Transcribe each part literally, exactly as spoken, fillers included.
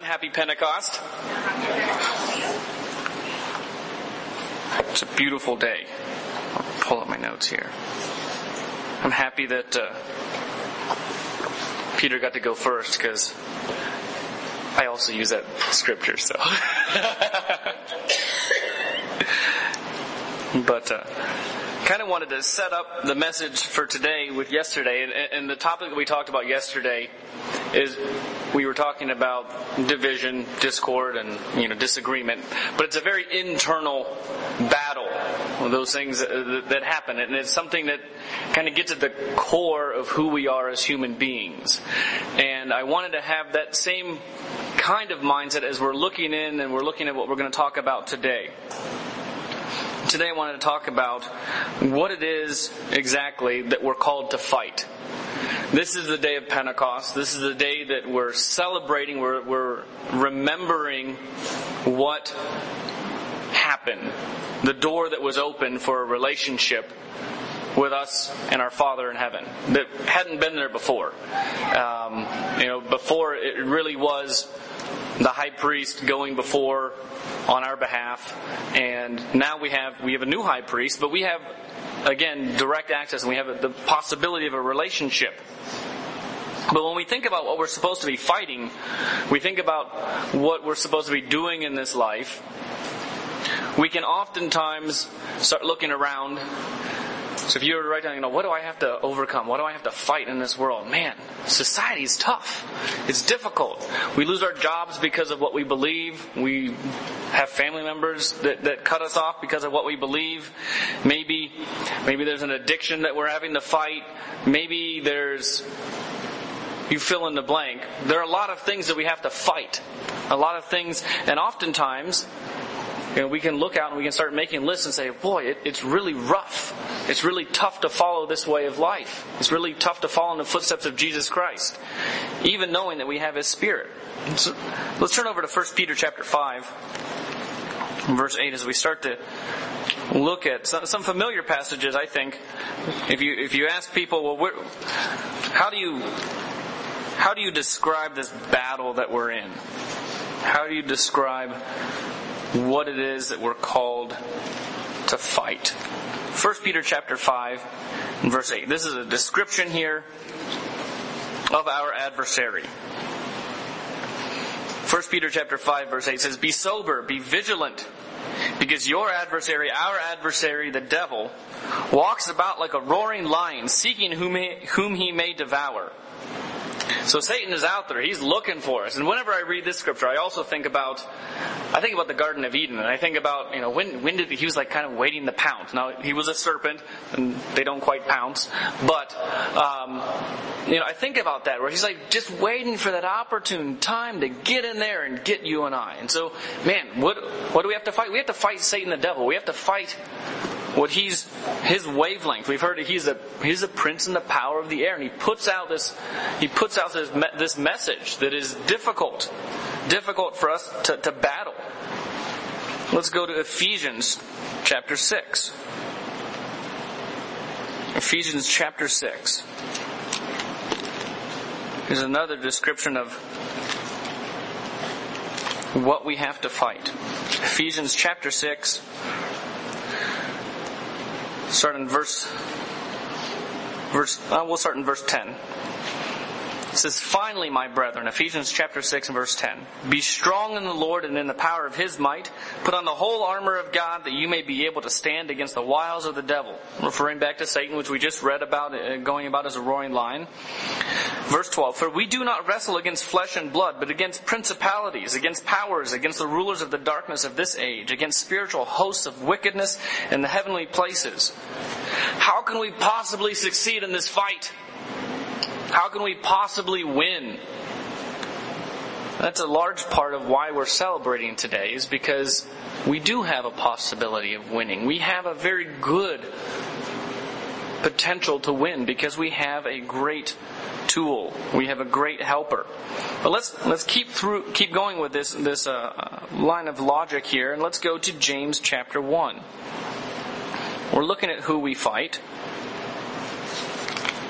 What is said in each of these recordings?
Happy Pentecost. It's a beautiful day. I'll pull up my notes here. I'm happy that uh, Peter got to go first because I also use that scripture. So, but uh, kind of wanted to set up the message for today with yesterday, and, and the topic that we talked about yesterday is we were talking about division, discord, and you know disagreement. But it's a very internal battle, those things that, that happen, and it's something that kind of gets at the core of who we are as human beings. And I wanted to have that same kind of mindset as we're looking in and we're looking at what we're going to talk about today. Today I wanted to talk about what it is exactly that we're called to fight. This is the day of Pentecost. This is the day that we're celebrating. We're, we're remembering what happened. The door that was open for a relationship with us and our Father in heaven that hadn't been there before. Um, you know, before it really was the high priest going before on our behalf, and now we have we have a new high priest, but we have again direct access, and we have the possibility of a relationship. But when we think about what we're supposed to be fighting, we think about what we're supposed to be doing in this life, we can oftentimes start looking around. So if you were to write down, you know, what do I have to overcome? What do I have to fight in this world? Man, society is tough. It's difficult. We lose our jobs because of what we believe. We have family members that, that cut us off because of what we believe. Maybe, maybe there's an addiction that we're having to fight. Maybe there's, you fill in the blank. There are a lot of things that we have to fight. A lot of things, and oftentimes, you know, we can look out and we can start making lists and say, boy, it, it's really rough. It's really tough to follow this way of life. It's really tough to follow in the footsteps of Jesus Christ, even knowing that we have His Spirit. So let's turn over to First Peter chapter five, verse eight, as we start to look at some, some familiar passages. I think if you if you ask people, well, where, how do you how do you describe this battle that we're in? How do you describe what it is that we're called to fight? First Peter chapter five, verse eight. This is a description here of our adversary. First Peter chapter five, verse eight says, "Be sober, be vigilant, because your adversary, our adversary, the devil, walks about like a roaring lion, seeking whom he, whom he may devour." So Satan is out there. He's looking for us. And whenever I read this scripture, I also think about, I think about the Garden of Eden. And I think about, you know, when when did he was like kind of waiting to pounce. Now, he was a serpent, and they don't quite pounce. But, um, you know, I think about that, where he's like just waiting for that opportune time to get in there and get you and I. And so, man, what what do we have to fight? We have to fight Satan the devil. We have to fight what he's, his wavelength. We've heard that he's a he's a prince in the power of the air, and he puts out this he puts out this this message that is difficult, difficult for us to, to battle. Let's go to Ephesians chapter six. Ephesians chapter six. Here's another description of what we have to fight. Ephesians chapter six. Start in verse, verse. Uh, we'll start in verse ten. It says, "Finally, my brethren," Ephesians chapter six and verse ten, "be strong in the Lord and in the power of His might. Put on the whole armor of God, that you may be able to stand against the wiles of the devil." Referring back to Satan, which we just read about, uh, going about as a roaring lion. Verse twelve, "For we do not wrestle against flesh and blood, but against principalities, against powers, against the rulers of the darkness of this age, against spiritual hosts of wickedness in the heavenly places." How can we possibly succeed in this fight? How can we possibly win? That's a large part of why we're celebrating today, is because we do have a possibility of winning. We have a very good potential to win because we have a great tool. We have a great helper. But let's let's keep through keep going with this this uh, line of logic here, and let's go to James chapter one. We're looking at who we fight,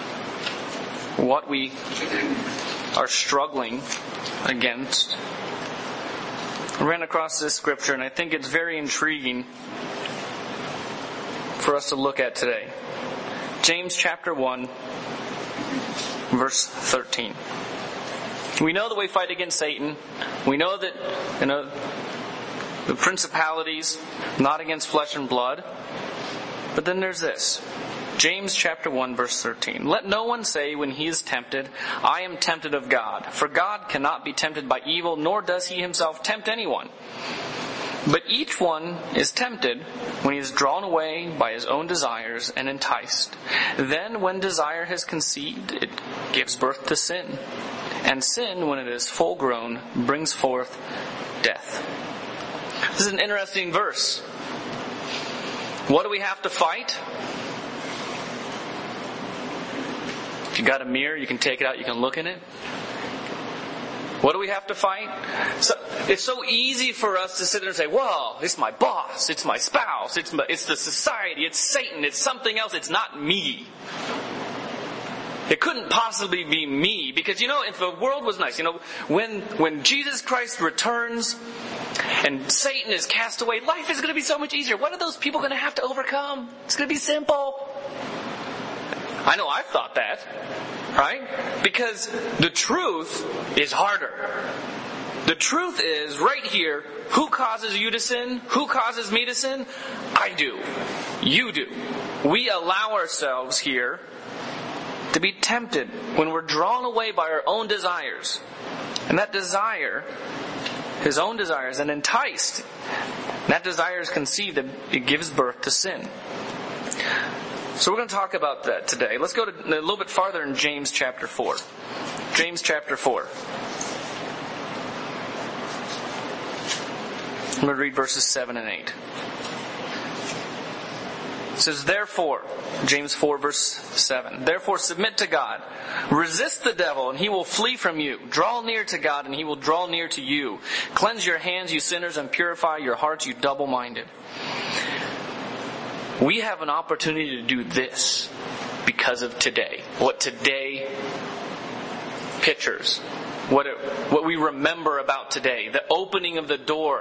what we are struggling against. I ran across this scripture, and I think it's very intriguing for us to look at today. James chapter one, verse thirteen. We know that we fight against Satan. We know that, you know, the principalities, not against flesh and blood. But then there's this. James chapter one, verse thirteen. Let no one say when he is tempted, I am tempted of God. For God cannot be tempted by evil, nor does he himself tempt anyone. But each one is tempted when he is drawn away by his own desires and enticed. Then when desire has conceived, it gives birth to sin. And sin, when it is full grown, brings forth death. This is an interesting verse. What do we have to fight? If you got a mirror, you can take it out, you can look in it. What do we have to fight? So, it's so easy for us to sit there and say, well, it's my boss, it's my spouse, it's my, it's the society, it's Satan, it's something else, it's not me. It couldn't possibly be me, because, you know, if the world was nice, you know, when when Jesus Christ returns and Satan is cast away, life is going to be so much easier. What are those people going to have to overcome? It's going to be simple. I know I've thought that, right? Because the truth is harder. The truth is, right here, who causes you to sin? Who causes me to sin? I do. You do. We allow ourselves here to be tempted when we're drawn away by our own desires. And that desire, his own desires, and enticed, that desire is conceived, it gives birth to sin. So we're going to talk about that today. Let's go to a little bit farther in James chapter four. James chapter four. I'm going to read verses seven and eight. It says, therefore, James four verse seven, therefore submit to God, resist the devil and he will flee from you. Draw near to God and he will draw near to you. Cleanse your hands, you sinners, and purify your hearts, you double-minded. We have an opportunity to do this because of today. What today pictures. What it, what we remember about today. The opening of the door.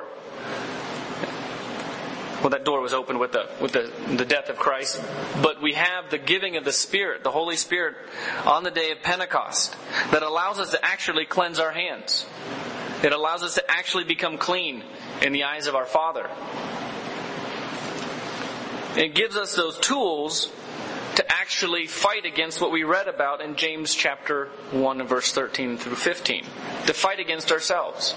Well, that door was opened with the with the, the death of Christ. But we have the giving of the Spirit, the Holy Spirit, on the day of Pentecost that allows us to actually cleanse our hands. It allows us to actually become clean in the eyes of our Father. It gives us those tools to actually fight against what we read about in James chapter one, verse thirteen through fifteen. To fight against ourselves.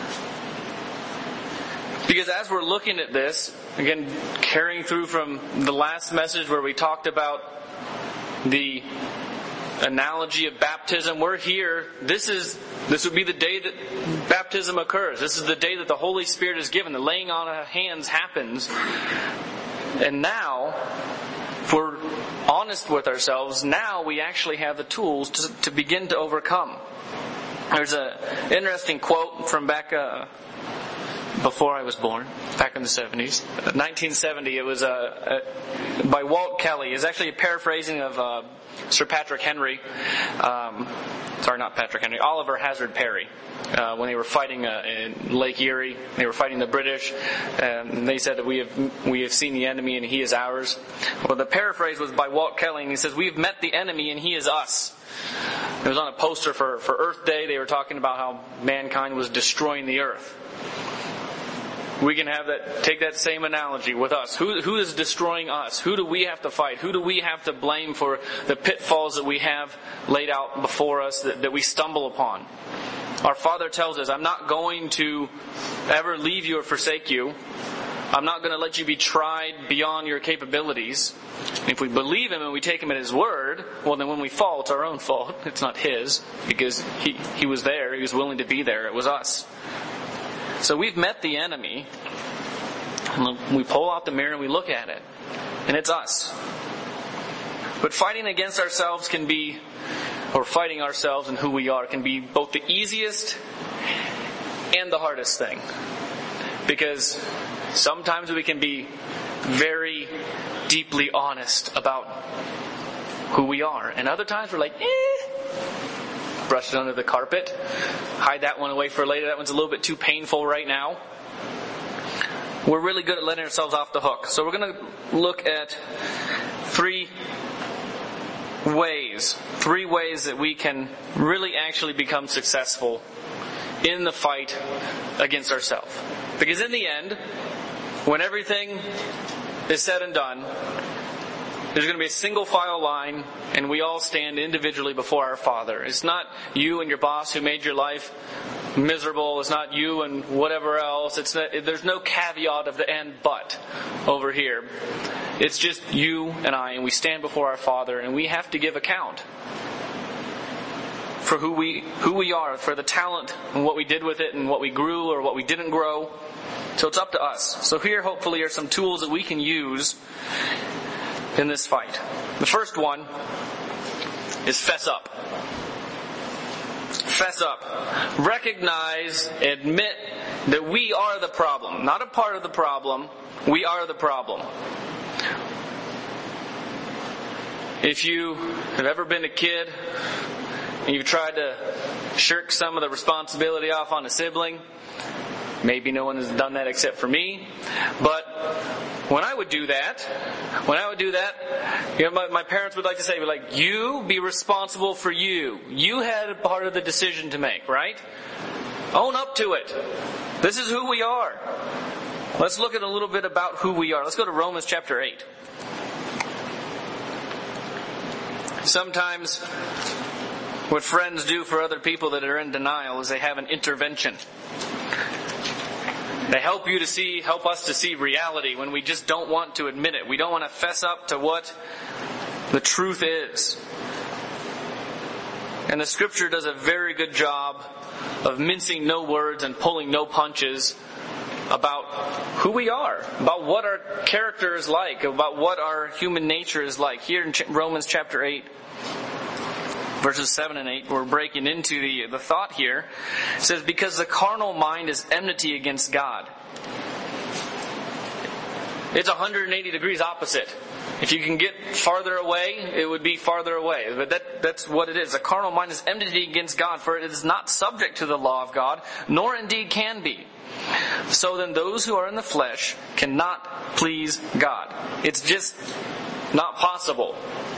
Because as we're looking at this, again, carrying through from the last message where we talked about the analogy of baptism, we're here. This is this would be the day that baptism occurs. This is the day that the Holy Spirit is given. The laying on of hands happens. And now, if we're honest with ourselves, now we actually have the tools to, to begin to overcome. There's an interesting quote from back uh, before I was born, back in the seventies. nineteen seventy, it was uh, uh, by Walt Kelly. It's actually a paraphrasing of uh, Sir Patrick Henry. Um, sorry, not Patrick Henry. Oliver Hazard Perry. Uh, when they were fighting uh, in Lake Erie, they were fighting the British, and they said that we have we have seen the enemy and he is ours. Well, the paraphrase was by Walt Kelly, and he says, "We've met the enemy and he is us." It was on a poster for for Earth Day. They were talking about how mankind was destroying the earth. We can have that. Take that same analogy with us. Who who is destroying us? Who do we have to fight? Who do we have to blame for the pitfalls that we have laid out before us that, that we stumble upon? Our Father tells us, I'm not going to ever leave you or forsake you. I'm not going to let you be tried beyond your capabilities. If we believe Him and we take Him at His word, well then when we fall, it's our own fault. It's not His, because He, he was there. He was willing to be there. It was us. So we've met the enemy. And we pull out the mirror and we look at it. And it's us. But fighting against ourselves can be, or fighting ourselves and who we are, can be both the easiest and the hardest thing. Because sometimes we can be very deeply honest about who we are. And other times we're like, eh. brush it under the carpet. Hide that one away for later. That one's a little bit too painful right now. We're really good at letting ourselves off the hook. So we're going to look at three ways. Three ways that we can really actually become successful in the fight against ourselves. Because in the end, when everything is said and done, there's going to be a single file line, and we all stand individually before our Father. It's not you and your boss who made your life miserable. It's not you and whatever else. It's not, there's no caveat of the and but over here. It's just you and I, and we stand before our Father, and we have to give account for who we who we are, for the talent and what we did with it and what we grew or what we didn't grow. So it's up to us. So here hopefully are some tools that we can use in this fight. The first one is fess up. Fess up. Recognize, admit that we are the problem. Not a part of the problem. We are the problem. If you have ever been a kid and you've tried to shirk some of the responsibility off on a sibling, maybe no one has done that except for me, but when I would do that, when I would do that, you know, my, my parents would like to say, like, you be responsible for you. You had a part of the decision to make, right? Own up to it. This is who we are. Let's look at a little bit about who we are. Let's go to Romans chapter eight. Sometimes what friends do for other people that are in denial is they have an intervention. They help you to see, help us to see reality when we just don't want to admit it. We don't want to fess up to what the truth is. And the Scripture does a very good job of mincing no words and pulling no punches about who we are, about what our character is like, about what our human nature is like. Here in Romans chapter eight, verses seven and eight, we're breaking into the, the thought here. It says, because the carnal mind is enmity against God. It's one hundred eighty degrees opposite. If you can get farther away, it would be farther away. But that, that's what it is. The carnal mind is enmity against God, for it is not subject to the law of God, nor indeed can be. So then those who are in the flesh cannot please God. It's just not possible.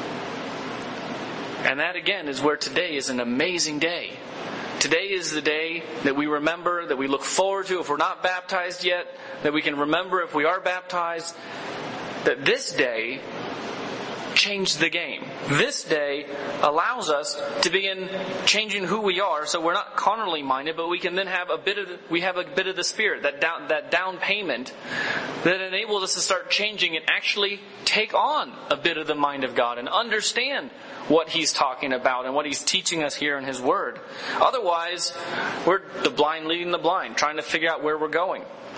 And that again is where today is an amazing day. Today is the day that we remember, that we look forward to if we're not baptized yet, that we can remember if we are baptized, that this day changed the game. This day allows us to begin changing who we are, so we're not carnally minded, but we can then have a bit of the, we have a bit of the Spirit, that down that down payment that enables us to start changing and actually take on a bit of the mind of God and understand what He's talking about and what He's teaching us here in His Word. Otherwise, we're the blind leading the blind, trying to figure out where we're going.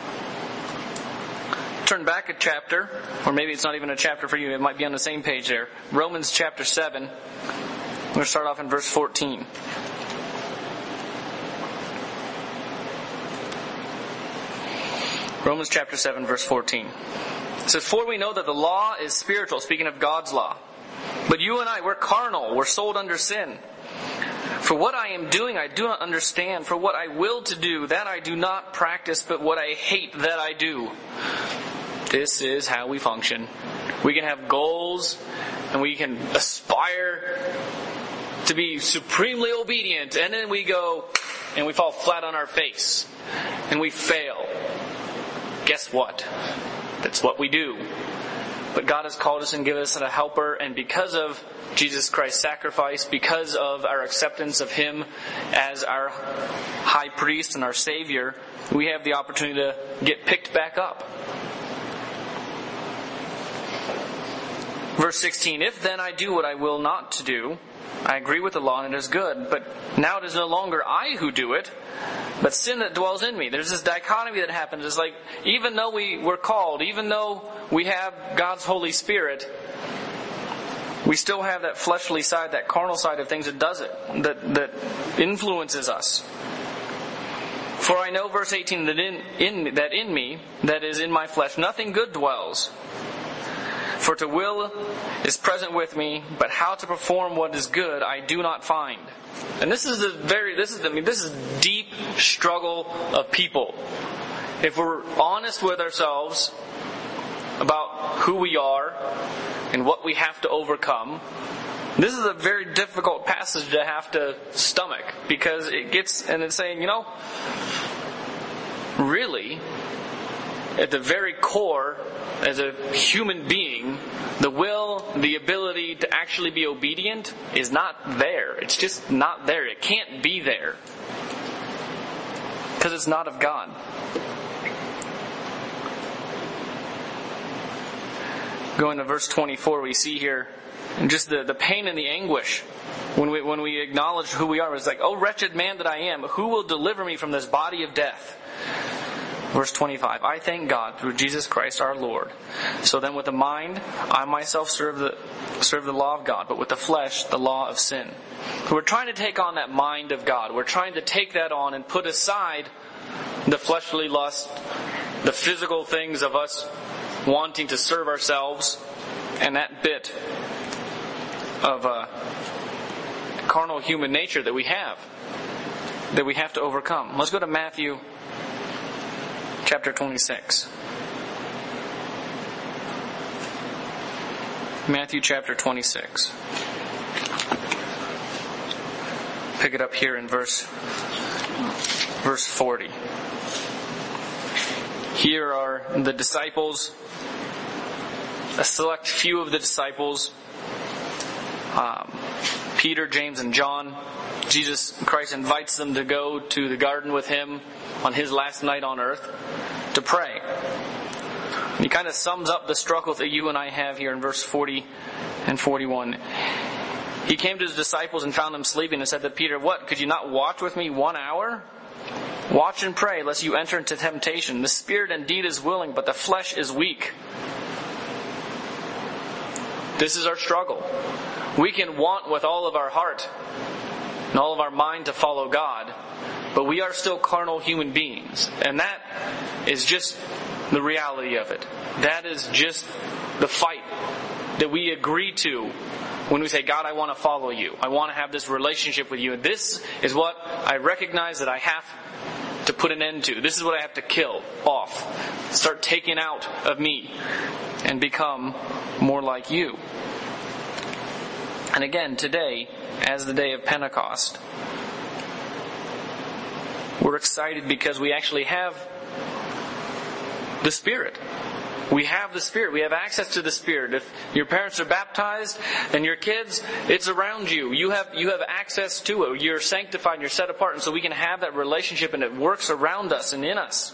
Turn back a chapter, or maybe it's not even a chapter for you, it might be on the same page there. Romans chapter seven. I'm going to start off in verse fourteen. Romans chapter seven, verse fourteen. It says, for we know that the law is spiritual, speaking of God's law. But you and I, we're carnal, we're sold under sin. For what I am doing, I do not understand. For what I will to do, that I do not practice, but what I hate, that I do. This is how we function. We can have goals, and we can aspire to be supremely obedient, and then we go, and we fall flat on our face, and we fail. Guess what? That's what we do. But God has called us and given us a helper, and because of Jesus Christ's sacrifice, because of our acceptance of Him as our high priest and our Savior, we have the opportunity to get picked back up. Verse sixteen, if then I do what I will not to do, I agree with the law and it is good, but now it is no longer I who do it, but sin that dwells in me. There's this dichotomy that happens. It's like, even though we were called, even though we have God's Holy Spirit, we still have that fleshly side, that carnal side of things that does it, that, that influences us. For I know, verse eighteen, that in, in, that in me, that is in my flesh, nothing good dwells. For to will is present with me, but how to perform what is good I do not find. And this is the very, this is, I mean, this is deep struggle of people. If we're honest with ourselves about who we are and what we have to overcome, this is a very difficult passage to have to stomach, because it gets, and it's saying, you know, really, at the very core, as a human being, the will, the ability to actually be obedient is not there. It's just not there. It can't be there. Because it's not of God. Going to verse twenty-four, we see here just the, the pain and the anguish when we when we acknowledge who we are. It's like, oh wretched man that I am, who will deliver me from this body of death? Verse twenty-five, I thank God through Jesus Christ our Lord. So then with the mind, I myself serve the serve the law of God, but with the flesh, the law of sin. So we're trying to take on that mind of God. We're trying to take that on and put aside the fleshly lust, the physical things of us wanting to serve ourselves, and that bit of uh, carnal human nature that we have, that we have to overcome. Let's go to Matthew chapter twenty-six. Matthew chapter twenty-six. Pick it up here in verse verse forty. Here are the disciples, a select few of the disciples, um, Peter, James, and John. Jesus Christ invites them to go to the garden with Him on His last night on earth to pray. And He kind of sums up the struggle that you and I have here in verse forty and forty-one. He came to His disciples and found them sleeping and said to Peter, what, could you not watch with me one hour? Watch and pray, lest you enter into temptation. The spirit indeed is willing, but the flesh is weak. This is our struggle. We can want with all of our heart and all of our mind to follow God, but we are still carnal human beings. And that is just the reality of it. That is just the fight that we agree to when we say, God, I want to follow you. I want to have this relationship with you. And this is what I recognize that I have to put an end to. This is what I have to kill off. Start taking out of me and become more like you. And again, today, as the day of Pentecost, we're excited because we actually have the Spirit. We have the Spirit. We have access to the Spirit. If your parents are baptized and your kids, it's around you. You have you have access to it. You're sanctified and you're set apart, and so we can have that relationship, and it works around us and in us.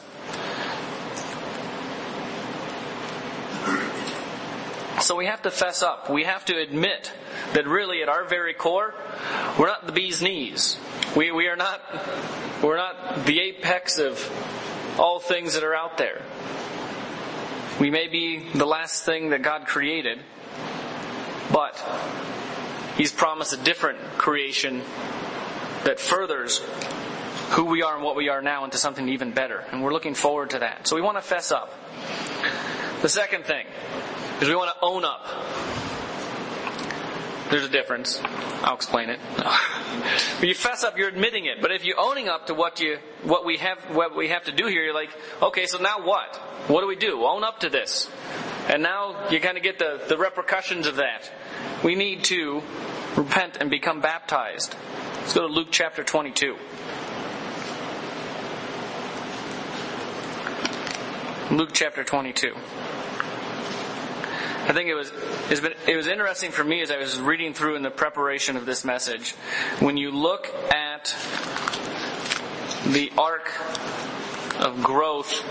So we have to fess up. We have to admit that really at our very core, we're not the bee's knees. We we are not we're not the apex of all things that are out there. We may be the last thing that God created, but He's promised a different creation that furthers who we are and what we are now into something even better. And we're looking forward to that. So we want to fess up. The second thing is we want to own up. There's a difference. I'll explain it. When you fess up, you're admitting it. But if you're owning up to what you, what we have, what we have to do here, you're like, okay, so now what? What do we do? Own up to this. And now you kind of get the, the repercussions of that. We need to repent and become baptized. Let's go to Luke chapter twenty-two. Luke chapter twenty-two. I think it was it's been, it was interesting for me as I was reading through in the preparation of this message. When you look at the arc of growth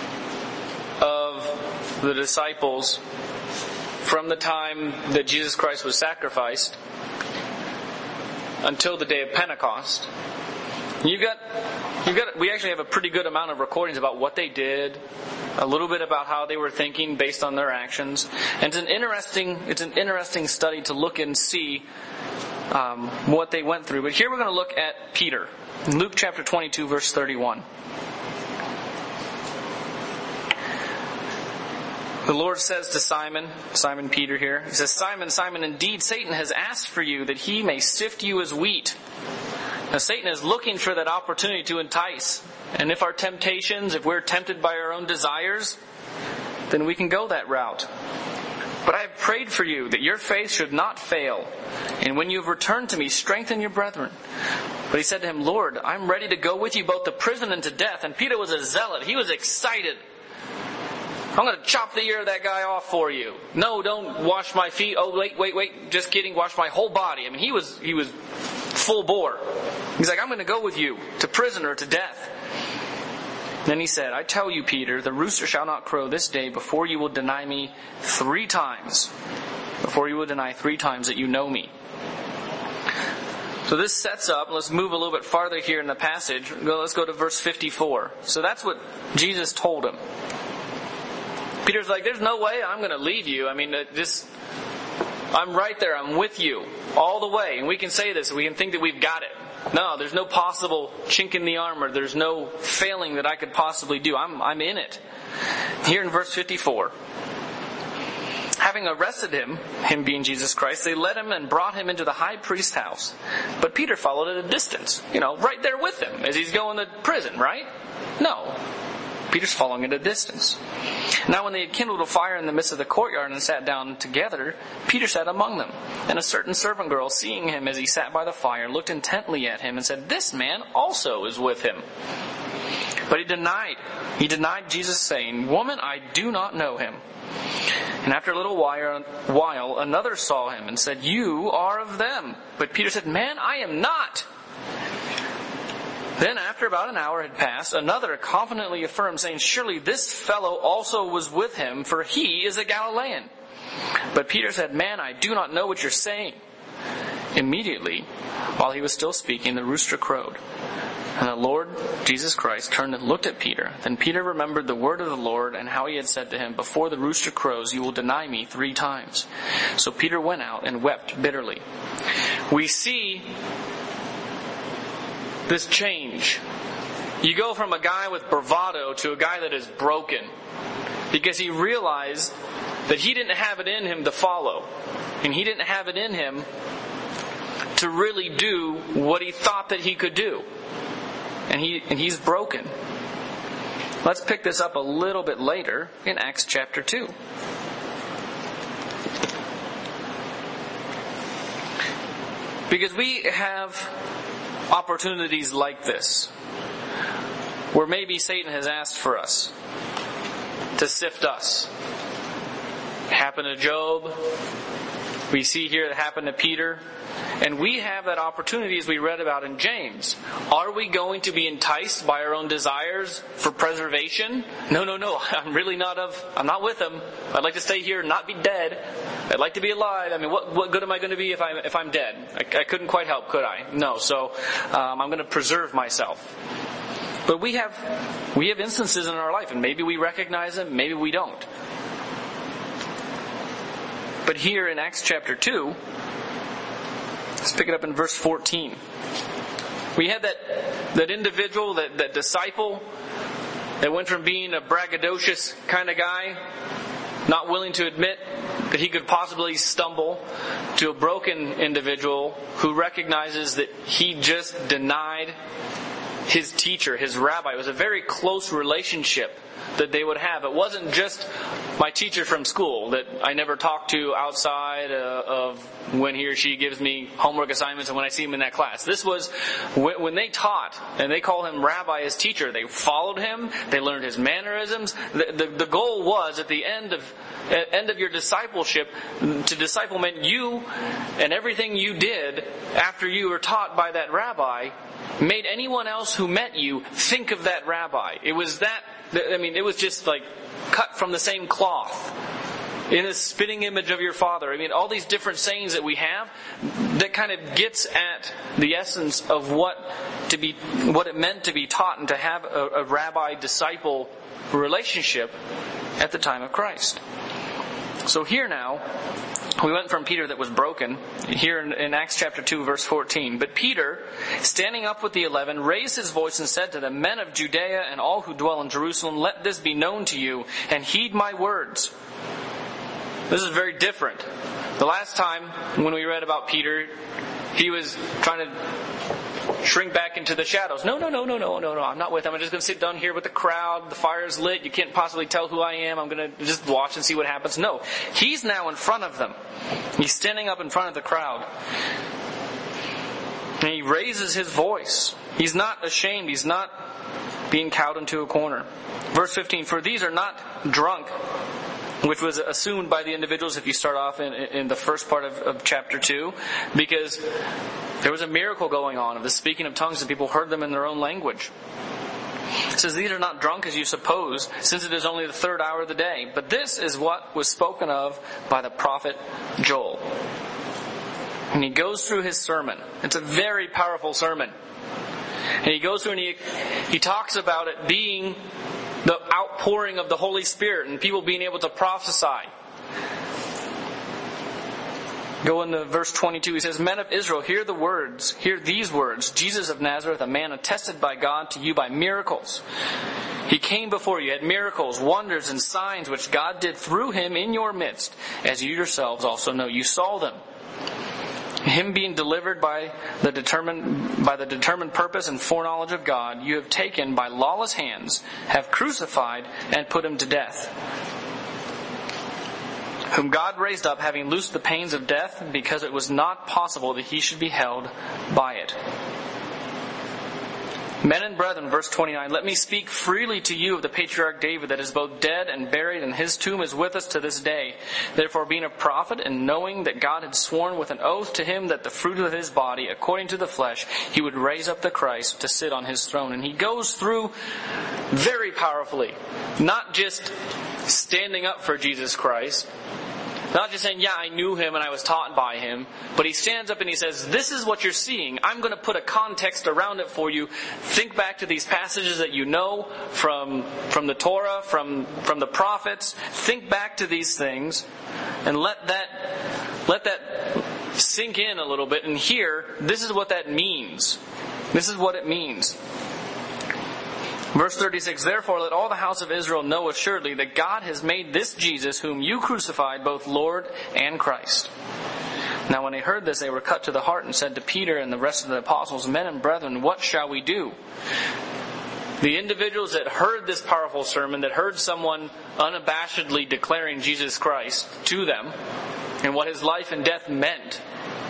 of the disciples from the time that Jesus Christ was sacrificed until the day of Pentecost, you got you got we actually have a pretty good amount of recordings about what they did, a little bit about how they were thinking based on their actions. And it's an interesting it's an interesting study to look and see um, what they went through. But here we're going to look at Peter. In Luke chapter twenty-two, verse thirty-one. The Lord says to Simon, Simon Peter here, He says, Simon, Simon, indeed Satan has asked for you that he may sift you as wheat. Now Satan is looking for that opportunity to entice. And if our temptations, if we're tempted by our own desires, then we can go that route. But I have prayed for you that your faith should not fail. And when you have returned to me, strengthen your brethren. But he said to him, Lord, I'm ready to go with you both to prison and to death. And Peter was a zealot. He was excited. I'm going to chop the ear of that guy off for you. No, don't wash my feet. Oh, wait, wait, wait. Just kidding. Wash my whole body. I mean, he was he was full bore. He's like, I'm going to go with you to prison or to death. Then he said, I tell you, Peter, the rooster shall not crow this day before you will deny me three times. Before you will deny three times that you know me. So this sets up, let's move a little bit farther here in the passage. Let's go to verse fifty-four. So that's what Jesus told him. Peter's like, there's no way I'm going to leave you. I mean, this, I'm right there. I'm with you all the way. And we can say this. We can think that we've got it. No, there's no possible chink in the armor. There's no failing that I could possibly do. I'm, I'm in it. Here in verse fifty-four. Having arrested him, him being Jesus Christ, they led him and brought him into the high priest's house. But Peter followed at a distance. You know, right there with him as he's going to prison, right? No. Peter's following at a distance. Now when they had kindled a fire in the midst of the courtyard and sat down together, Peter sat among them. And a certain servant girl, seeing him as he sat by the fire, looked intently at him and said, This man also is with him. But he denied. He denied Jesus, saying, Woman, I do not know him. And after a little while, another saw him and said, You are of them. But Peter said, Man, I am not. Then after about an hour had passed, another confidently affirmed, saying, Surely this fellow also was with him, for he is a Galilean. But Peter said, Man, I do not know what you're saying. Immediately, while he was still speaking, the rooster crowed. And the Lord Jesus Christ turned and looked at Peter. Then Peter remembered the word of the Lord and how he had said to him, Before the rooster crows, you will deny me three times. So Peter went out and wept bitterly. We see this change. You go from a guy with bravado to a guy that is broken. Because he realized that he didn't have it in him to follow. And he didn't have it in him to really do what he thought that he could do. And he and he's broken. Let's pick this up a little bit later in Acts chapter two. Because we have opportunities like this, where maybe Satan has asked for us to sift us. It happened to Job. We see here it happened to Peter. And we have that opportunity as we read about in James. Are we going to be enticed by our own desires for preservation? No, no, no. I'm really not of, I'm not with them. I'd like to stay here and not be dead. I'd like to be alive. I mean, what, what good am I going to be if I'm, if I'm dead? I, I couldn't quite help, could I? No. So, um, I'm going to preserve myself. But we have, we have instances in our life, and maybe we recognize them, maybe we don't. But here in Acts chapter two, let's pick it up in verse fourteen. We had that, that individual, that, that disciple, that went from being a braggadocious kind of guy, not willing to admit that he could possibly stumble, to a broken individual who recognizes that he just denied his teacher, his rabbi. It was a very close relationship that they would have. It wasn't just my teacher from school that I never talk to outside uh, of when he or she gives me homework assignments and when I see him in that class. This was when they taught, and they call him rabbi as teacher. They followed him. They learned his mannerisms. The, the, the goal was at the end of at end of your discipleship, to disciple meant you and everything you did after you were taught by that rabbi made anyone else who met you think of that rabbi. It was that, I mean, it was just like cut from the same cloth. In a spitting image of your father. I mean, all these different sayings that we have that kind of gets at the essence of what to be, what it meant to be taught and to have a, a rabbi-disciple relationship at the time of Christ. So here now, we went from Peter that was broken, here in, in Acts chapter two, verse fourteen. But Peter, standing up with the eleven, raised his voice and said to them, Men of Judea and all who dwell in Jerusalem, let this be known to you, and heed my words. This is very different. The last time when we read about Peter, he was trying to shrink back into the shadows. No, no, no, no, no, no, no. I'm not with them. I'm just going to sit down here with the crowd. The fire's lit. You can't possibly tell who I am. I'm going to just watch and see what happens. No. He's now in front of them. He's standing up in front of the crowd. And he raises his voice. He's not ashamed. He's not being cowed into a corner. Verse fifteen, For these are not drunk, which was assumed by the individuals if you start off in, in the first part of, of chapter two, because there was a miracle going on of the speaking of tongues and people heard them in their own language. It says, These are not drunk as you suppose, since it is only the third hour of the day. But this is what was spoken of by the prophet Joel. And he goes through his sermon. It's a very powerful sermon. And he goes through and he, he talks about it being the outpouring of the Holy Spirit and people being able to prophesy. Go into verse twenty-two. He says, Men of Israel, hear the words, hear these words. Jesus of Nazareth, a man attested by God to you by miracles. He came before you, had miracles, wonders, and signs which God did through him in your midst, as you yourselves also know. You saw them. Him being delivered by the determined by the determined purpose and foreknowledge of God, you have taken by lawless hands, have crucified and put him to death. Whom God raised up, having loosed the pains of death, because it was not possible that he should be held by it. Men and brethren, verse twenty-nine, Let me speak freely to you of the patriarch David, that is both dead and buried, and his tomb is with us to this day. Therefore, being a prophet, and knowing that God had sworn with an oath to him that the fruit of his body, according to the flesh, he would raise up the Christ to sit on his throne. And he goes through very powerfully, not just standing up for Jesus Christ, not just saying, yeah, I knew him and I was taught by him, but he stands up and he says, this is what you're seeing. I'm going to put a context around it for you. Think back to these passages that you know from, from the Torah, from, from the prophets. Think back to these things and let that, let that sink in a little bit. And here, this is what that means. This is what it means. Verse thirty-six, Therefore let all the house of Israel know assuredly that God has made this Jesus, whom you crucified, both Lord and Christ. Now when they heard this, they were cut to the heart and said to Peter and the rest of the apostles, Men and brethren, what shall we do? The individuals that heard this powerful sermon, that heard someone unabashedly declaring Jesus Christ to them, and what his life and death meant,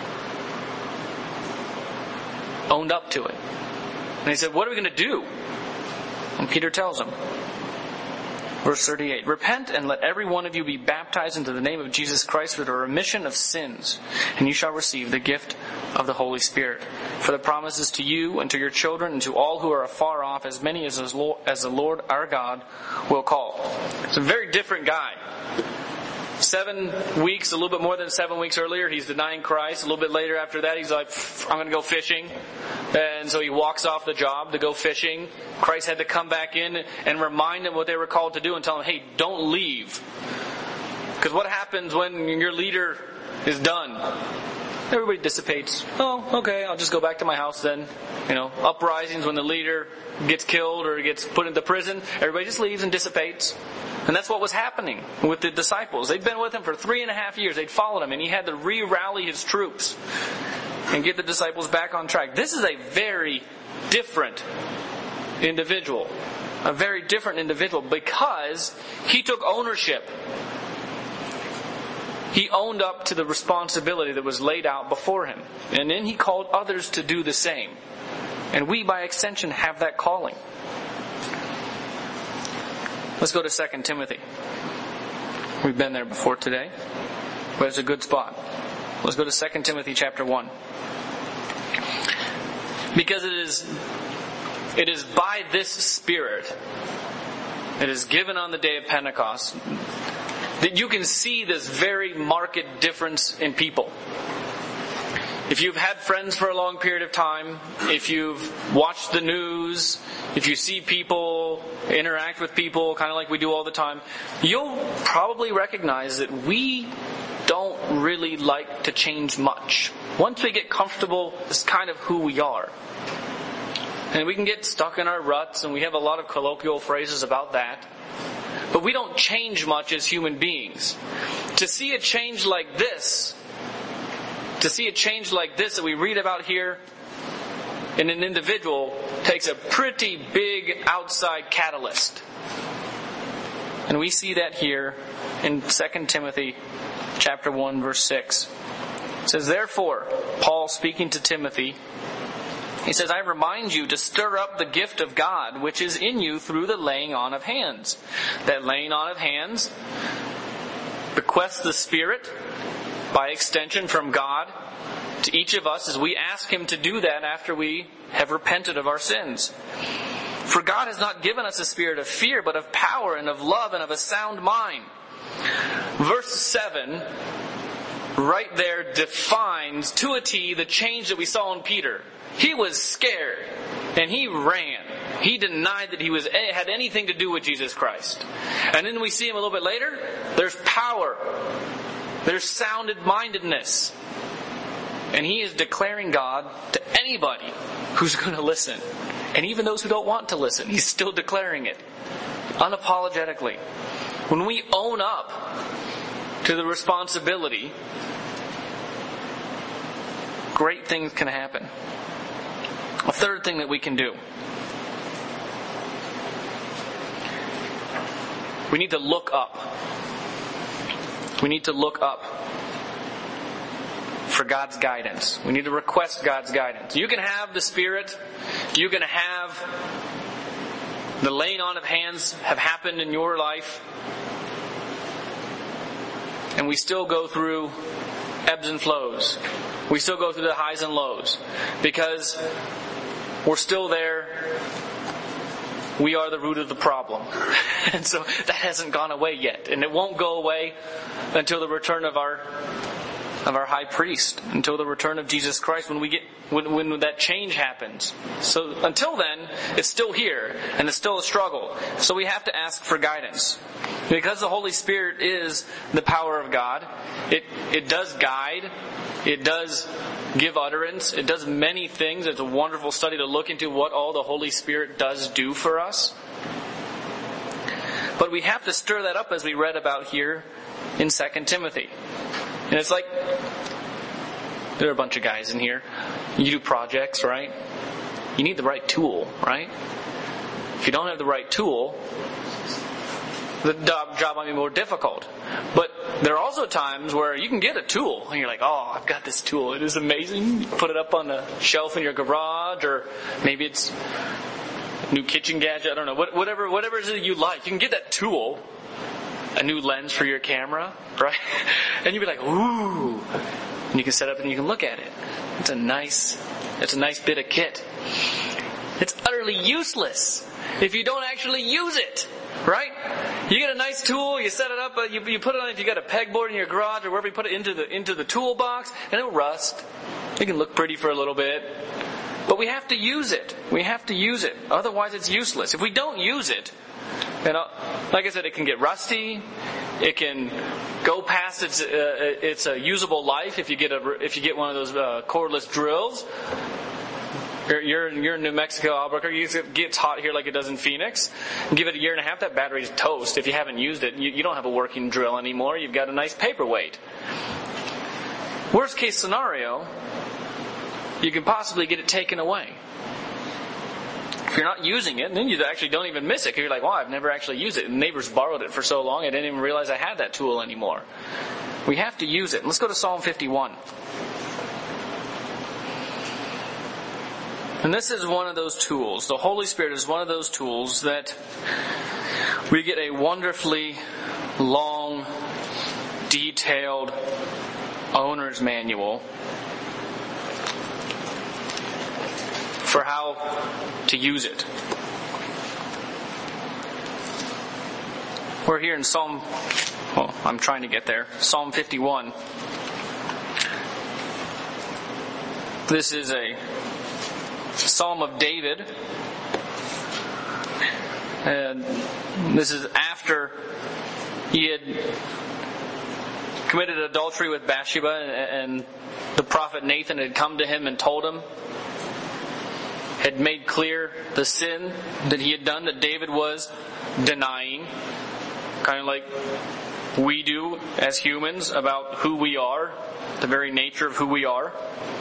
owned up to it. And they said, what are we going to do? And Peter tells them, verse thirty-eight, Repent and let every one of you be baptized into the name of Jesus Christ for the remission of sins, and you shall receive the gift of the Holy Spirit. For the promise is to you and to your children and to all who are afar off, as many as the Lord our God will call. It's a very different guy. Seven weeks, a little bit more than seven weeks earlier, he's denying Christ. A little bit later after that, he's like, I'm going to go fishing. And so he walks off the job to go fishing. Christ had to come back in and remind them what they were called to do and tell them, hey, don't leave. Because what happens when your leader is done? Everybody dissipates. Oh, okay, I'll just go back to my house then. You know, uprisings when the leader gets killed or gets put into prison, everybody just leaves and dissipates. And that's what was happening with the disciples. They'd been with him for three and a half years. They'd followed him, and he had to re-rally his troops and get the disciples back on track. This is a very different individual. A very different individual because he took ownership. He owned up to the responsibility that was laid out before him. And then he called others to do the same. And we, by extension, have that calling. Let's go to Second Timothy. We've been there before today, but it's a good spot. Let's go to Second Timothy chapter one. Because it is, it is by this Spirit, it is given on the day of Pentecost, that you can see this very marked difference in people. If you've had friends for a long period of time, if you've watched the news, if you see people, interact with people, kind of like we do all the time, you'll probably recognize that we don't really like to change much. Once we get comfortable, it's kind of who we are. And we can get stuck in our ruts, and we have a lot of colloquial phrases about that. But we don't change much as human beings. To see a change like this, to see a change like this that we read about here in an individual takes a pretty big outside catalyst. And we see that here in Second Timothy chapter one, verse six. It says, "Therefore," Paul speaking to Timothy, he says, "I remind you to stir up the gift of God which is in you through the laying on of hands." That laying on of hands bequests the Spirit, by extension from God, to each of us as we ask Him to do that after we have repented of our sins. "For God has not given us a spirit of fear, but of power and of love and of a sound mind." Verse seven, right there, defines to a T the change that we saw in Peter. He was scared, and he ran. He denied that he was had anything to do with Jesus Christ. And then we see him a little bit later. There's power. There's sounded-mindedness. And he is declaring God to anybody who's going to listen. And even those who don't want to listen, he's still declaring it. Unapologetically. When we own up to the responsibility, great things can happen. A third thing that we can do. We need to look up. We need to look up for God's guidance. We need to request God's guidance. You can have the Spirit. You can have the laying on of hands have happened in your life. And we still go through ebbs and flows. We still go through the highs and lows. Because we're still there. We are the root of the problem. And so that hasn't gone away yet. And it won't go away until the return of our of our high priest, until the return of Jesus Christ, when we get when, when that change happens. So until then, it's still here, and it's still a struggle. So we have to ask for guidance. Because the Holy Spirit is the power of God, it it does guide, it does give utterance, it does many things. It's a wonderful study to look into what all the Holy Spirit does do for us. But we have to stir that up, as we read about here in Second Timothy. And it's like, there are a bunch of guys in here. You do projects, right? You need the right tool, right? If you don't have the right tool, the job might be more difficult. But there are also times where you can get a tool and you're like, oh, I've got this tool. It is amazing. You put it up on the shelf in your garage, or maybe it's a new kitchen gadget. I don't know. Whatever, whatever it is that you like. You can get that tool. A new lens for your camera, right? And you'd be like, ooh. And you can set up and you can look at it. It's a nice, it's a nice bit of kit. It's utterly useless if you don't actually use it, right? You get a nice tool, you set it up, you, you put it on, if you got a pegboard in your garage or wherever you put it into the, into the toolbox, and it'll rust. It can look pretty for a little bit. But we have to use it. We have to use it. Otherwise it's useless. If we don't use it, and like I said, it can get rusty. It can go past its uh, its uh, usable life if you get a if you get one of those uh, cordless drills. You're, you're you're in New Mexico, Albuquerque. It gets hot here like it does in Phoenix. Give it a year and a half, that battery's toast. If you haven't used it, you, you don't have a working drill anymore. You've got a nice paperweight. Worst case scenario, you can possibly get it taken away. If you're not using it, then you actually don't even miss it. Because you're like, well, I've never actually used it. And neighbors borrowed it for so long, I didn't even realize I had that tool anymore. We have to use it. Let's go to Psalm fifty-one. And this is one of those tools. The Holy Spirit is one of those tools that we get a wonderfully long, detailed owner's manual for how to use it. We're here in Psalm, well, I'm trying to get there, Psalm fifty-one. This is a Psalm of David. And this is after he had committed adultery with Bathsheba, and the prophet Nathan had come to him and told him, had made clear the sin that he had done, that David was denying, kind of like we do as humans, about who we are, the very nature of who we are.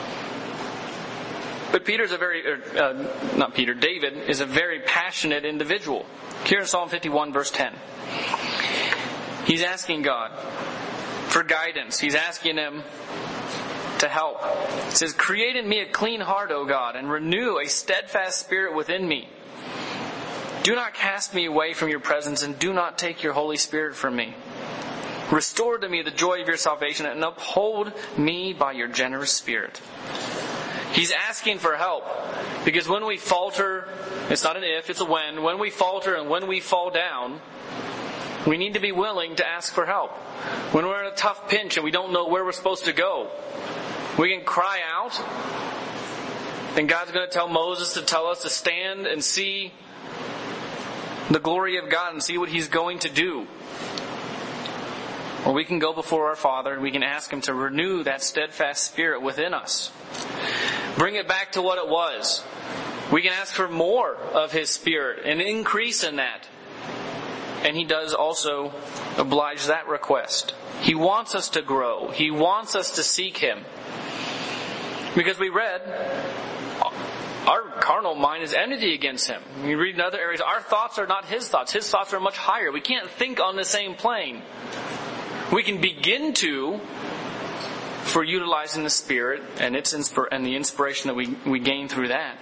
But Peter's a very, uh, not Peter, David is a very passionate individual. Here in Psalm fifty-one, verse ten. He's asking God for guidance. He's asking Him to help. It says, "Create in me a clean heart, O God, and renew a steadfast spirit within me. Do not cast me away from your presence, and do not take your Holy Spirit from me. Restore to me the joy of your salvation, and uphold me by your generous spirit." He's asking for help. Because when we falter, it's not an if, it's a when. When we falter and when we fall down, we need to be willing to ask for help. When we're in a tough pinch and we don't know where we're supposed to go, we can cry out. And God's going to tell Moses to tell us to stand and see the glory of God and see what He's going to do. Or we can go before our Father and we can ask Him to renew that steadfast spirit within us. Bring it back to what it was. We can ask for more of His Spirit, an increase in that. And He does also oblige that request. He wants us to grow. He wants us to seek Him. Because we read, our carnal mind is enmity against Him. You read in other areas, our thoughts are not His thoughts. His thoughts are much higher. We can't think on the same plane. We can begin to, for utilizing the Spirit and its inspir- and the inspiration that we, we gain through that.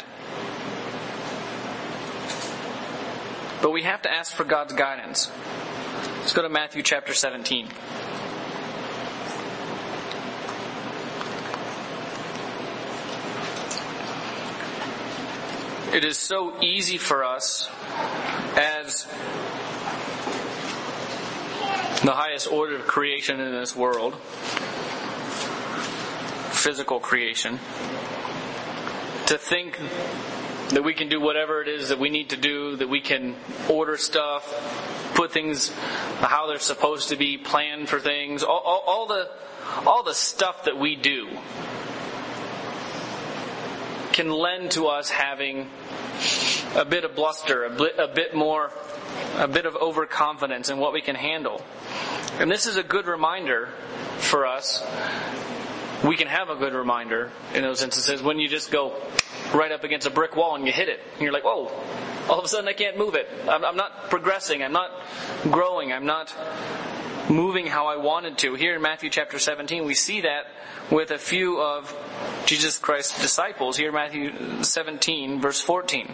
But we have to ask for God's guidance. Let's go to Matthew chapter seventeen. It is so easy for us as the highest order of creation in this world, physical creation, to think that we can do whatever it is that we need to do, that we can order stuff, put things how they're supposed to be, plan for things, all, all, all the all the stuff that we do can lend to us having a bit of bluster, a bit, a bit more, a bit of overconfidence in what we can handle. And this is a good reminder for us. We can have a good reminder in those instances when you just go right up against a brick wall and you hit it. And you're like, whoa, all of a sudden I can't move it. I'm, I'm not progressing. I'm not growing. I'm not moving how I wanted to. Here in Matthew chapter seventeen, we see that with a few of Jesus Christ's disciples. Here in Matthew seventeen, verse fourteen.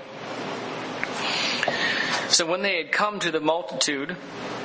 So when they had come to the multitude,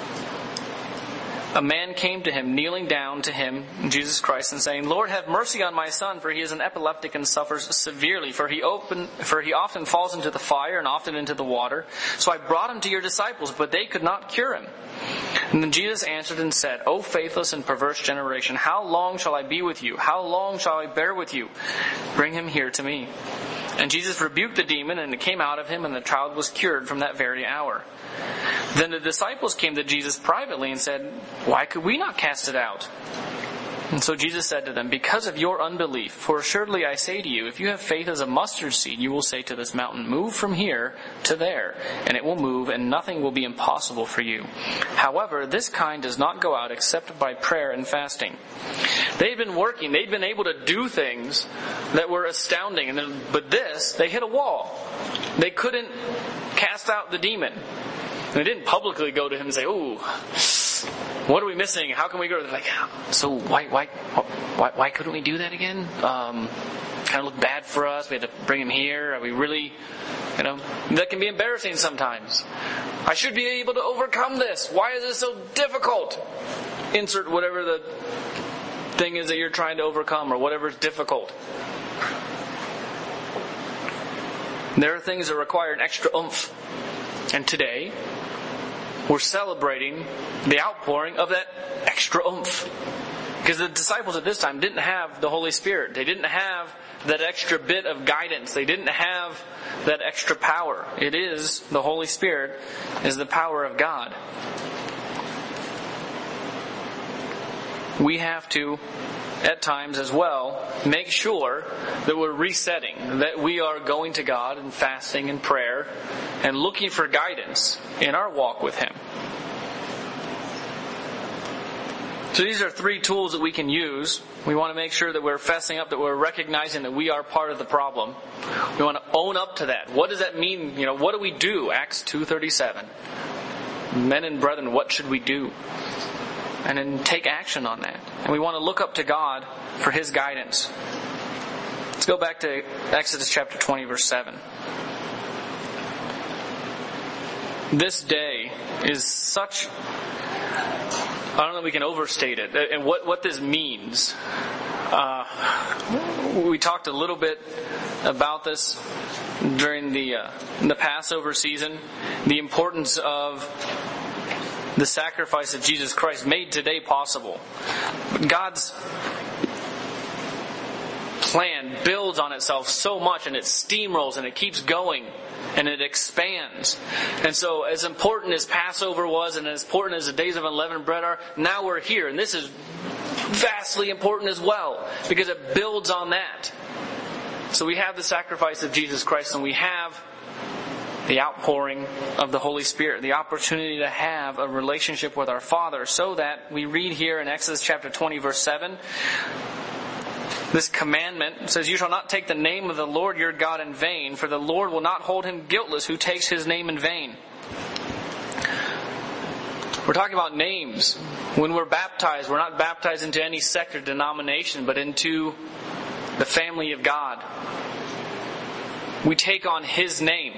a man came to him, kneeling down to him, Jesus Christ, and saying, "Lord, have mercy on my son, for he is an epileptic and suffers severely. For he open, for he often falls into the fire and often into the water. So I brought him to your disciples, but they could not cure him." And then Jesus answered and said, "O faithless and perverse generation, how long shall I be with you? How long shall I bear with you? Bring him here to me." And Jesus rebuked the demon, and it came out of him, and the child was cured from that very hour. Then the disciples came to Jesus privately and said, "Why could we not cast it out?" And so Jesus said to them, "Because of your unbelief. For assuredly I say to you, if you have faith as a mustard seed, you will say to this mountain, 'Move from here to there,' and it will move, and nothing will be impossible for you. However, this kind does not go out except by prayer and fasting." They'd been working. They'd been able to do things that were astounding. And then, but this, they hit a wall. They couldn't cast out the demon. They didn't publicly go to him and say, "Ooh, what are we missing? How can we go?" They're like, "So why, why, why, why couldn't we do that again? Um, kind of looked bad for us. We had to bring him here. Are we really, you know?" That can be embarrassing sometimes. I should be able to overcome this. Why is this so difficult? Insert whatever the thing is that you're trying to overcome, or whatever is difficult. There are things that require an extra oomph. And today, we're celebrating the outpouring of that extra oomph. Because the disciples at this time didn't have the Holy Spirit. They didn't have that extra bit of guidance. They didn't have that extra power. It is, the Holy Spirit is the power of God. We have to, at times as well, make sure that we're resetting, that we are going to God and fasting and prayer and looking for guidance in our walk with Him. So these are three tools that we can use. We want to make sure that we're fessing up, that we're recognizing that we are part of the problem. We want to own up to that. What does that mean? You know, what do we do? Acts two thirty-seven. Men and brethren, what should we do? And then take action on that. And we want to look up to God for His guidance. Let's go back to Exodus chapter twenty, verse seven. This day is such... I don't know if we can overstate it. And what, what this means. Uh, we talked a little bit about this during the, uh, the Passover season. The importance of the sacrifice of Jesus Christ made today possible. God's plan builds on itself so much, and it steamrolls and it keeps going and it expands. And so as important as Passover was and as important as the days of unleavened bread are, now we're here, and this is vastly important as well because it builds on that. So we have the sacrifice of Jesus Christ, and we have the outpouring of the Holy Spirit, the opportunity to have a relationship with our Father, so that we read here in Exodus chapter twenty, verse seven, this commandment says, "You shall not take the name of the Lord your God in vain, for the Lord will not hold him guiltless who takes His name in vain." We're talking about names. When we're baptized, we're not baptized into any sect or denomination, but into the family of God. We take on His name.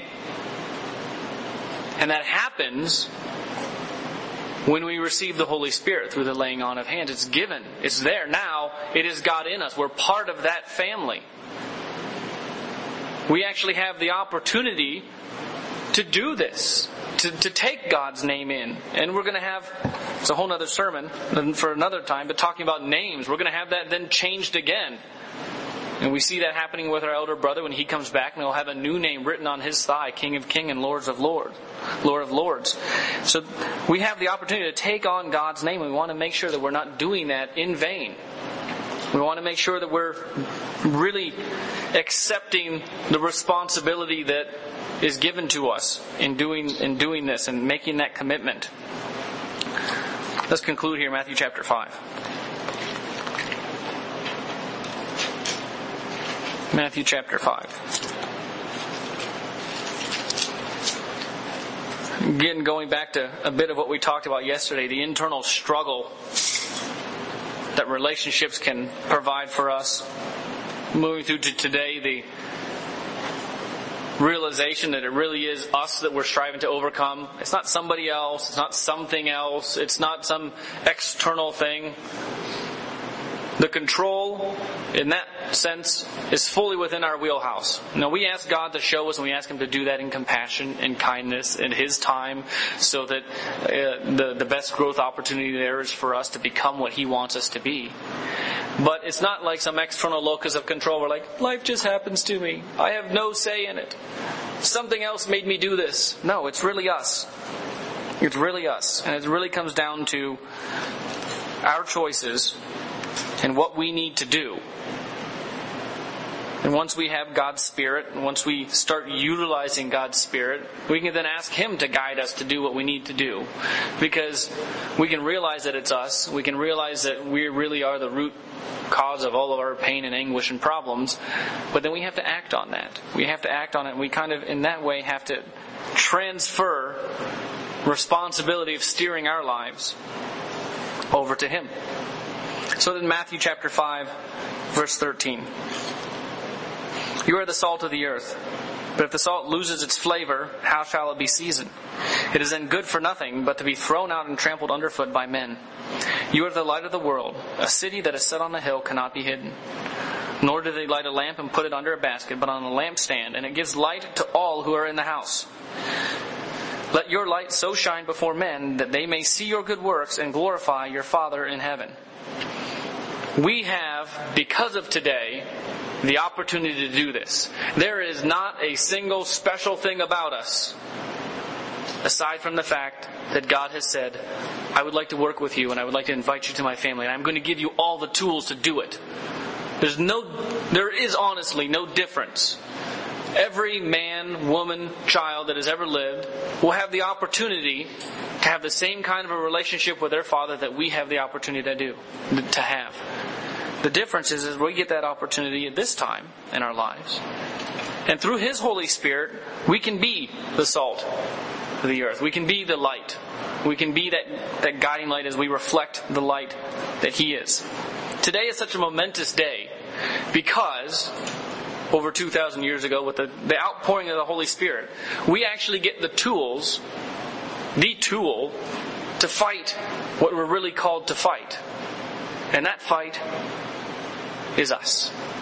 And that happens when we receive the Holy Spirit through the laying on of hands. It's given. It's there. Now, it is God in us. We're part of that family. We actually have the opportunity to do this, to, to take God's name in. And we're going to have, it's a whole other sermon for another time, but talking about names, we're going to have that then changed again. And we see that happening with our elder brother when he comes back, and he'll have a new name written on his thigh, King of Kings and Lords of Lords, Lord of Lords. So we have the opportunity to take on God's name, and we want to make sure that we're not doing that in vain. We want to make sure that we're really accepting the responsibility that is given to us in doing in doing this and making that commitment. Let's conclude here, Matthew chapter five. Matthew chapter five. Again, going back to a bit of what we talked about yesterday, the internal struggle that relationships can provide for us. Moving through to today, the realization that it really is us that we're striving to overcome. It's not somebody else. It's not something else. It's not some external thing. The control, in that sense, is fully within our wheelhouse. Now, we ask God to show us, and we ask Him to do that in compassion and kindness in His time, so that uh, the, the best growth opportunity there is for us to become what He wants us to be. But it's not like some external locus of control where, like, life just happens to me. I have no say in it. Something else made me do this. No, it's really us. It's really us. And it really comes down to our choices and what we need to do. And once we have God's Spirit, and once we start utilizing God's Spirit, we can then ask Him to guide us to do what we need to do. Because we can realize that it's us. We can realize that we really are the root cause of all of our pain and anguish and problems. But then we have to act on that. We have to act on it, and we kind of, in that way, have to transfer responsibility of steering our lives over to Him. So in Matthew chapter five, verse thirteen. "You are the salt of the earth. But if the salt loses its flavor, how shall it be seasoned? It is then good for nothing but to be thrown out and trampled underfoot by men. You are the light of the world. A city that is set on a hill cannot be hidden. Nor do they light a lamp and put it under a basket, but on a lampstand, and it gives light to all who are in the house. Let your light so shine before men that they may see your good works and glorify your Father in heaven." We have, because of today, the opportunity to do this. There is not a single special thing about us, aside from the fact that God has said, I would like to work with you and I would like to invite you to my family, and I'm going to give you all the tools to do it. There's no, there is honestly no difference. Every man, woman, child that has ever lived will have the opportunity to have the same kind of a relationship with their Father that we have the opportunity to do, to have. The difference is, is we get that opportunity at this time in our lives. And through His Holy Spirit, we can be the salt of the earth. We can be the light. We can be that, that guiding light as we reflect the light that He is. Today is such a momentous day because over two thousand years ago, with the, the outpouring of the Holy Spirit, we actually get the tools, the tool, to fight what we're really called to fight. And that fight is us.